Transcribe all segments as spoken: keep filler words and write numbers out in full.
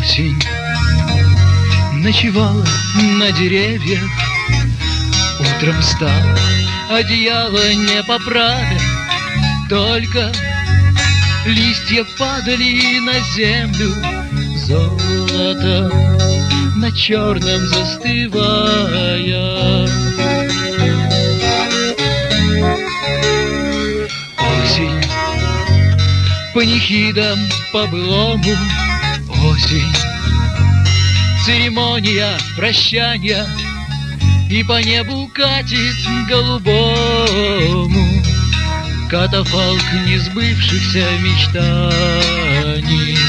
Осень ночевала на деревьях, утром встал, одеяло не поправя, только листья падали на землю, золото на черном застывая. Осень панихидам по-былому, осень церемония прощания, и по небу катит голубому катафалк несбывшихся мечтаний.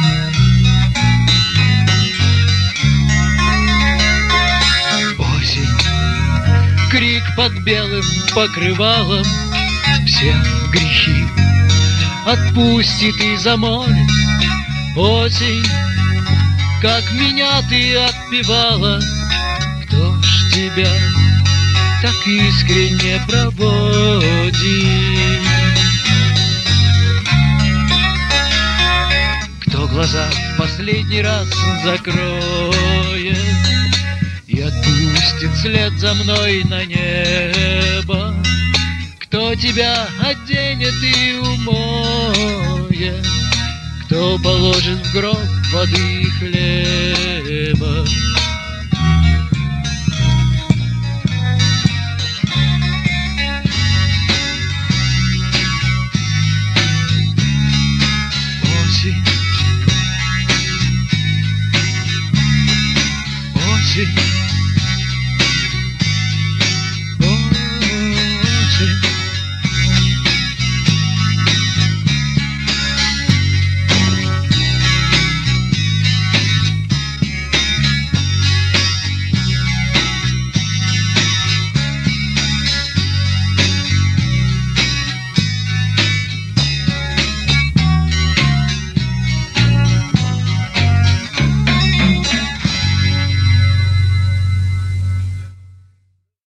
Осень, крик под белым покрывалом, все грехи отпустит и замолит. Осень, как меня ты отпевала, кто ж тебя так искренне проводит? Кто глаза в последний раз закроет и отпустит след за мной на небо? Кто тебя оденет и умоет? Кто положит в гроб воды и хлеб?